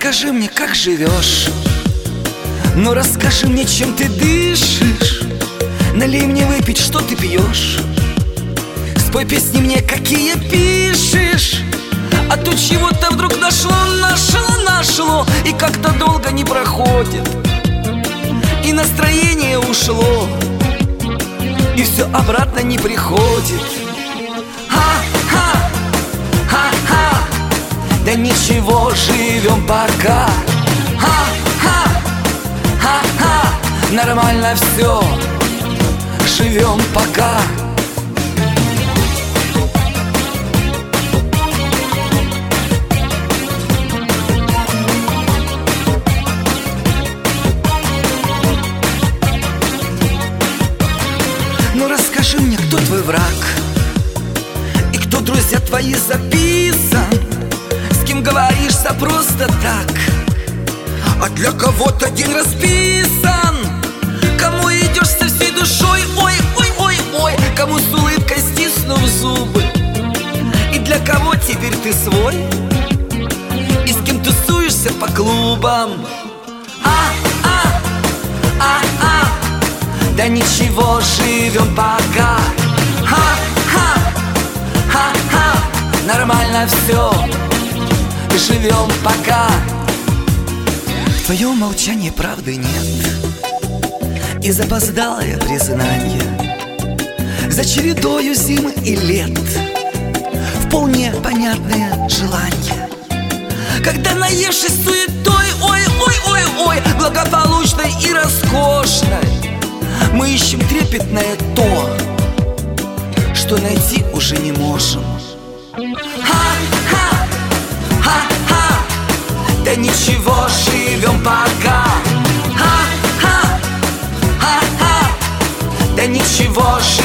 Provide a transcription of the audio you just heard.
расскажи мне, как живешь. Ну расскажи мне, чем ты дышишь. Налей мне выпить, что ты пьешь. Спой песни мне, какие пишешь. А то чего-то вдруг нашло, и как-то долго не проходит, и настроение ушло, и все обратно не приходит. Ха-ха, ха-ха, да ничего, живем пока. Ха-ха, ха-ха, нормально все, живем пока. Ну расскажи мне, кто твой враг, и кто друзья твои записан, с кем говоришься просто так, а для кого-то день расписан. Кому идешь со всей душой, ой, ой, ой, ой, кому с улыбкой стиснув зубы. И для кого теперь ты свой, и с кем тусуешься по клубам. Да ничего, живем пока. Ха-ха, ха-ха, нормально все, живем пока. В твоем молчании правды нет, и запоздалое признание за чередою зимы и лет вполне понятное желание. Когда наевшись суетой, ой, ой, ой, ой, благополучной и роскошной, мы ищем трепетное то, что найти уже не можем. Ха-ха, ха-ха, да ничего, живем пока. Ха-ха, ха-ха, да ничего,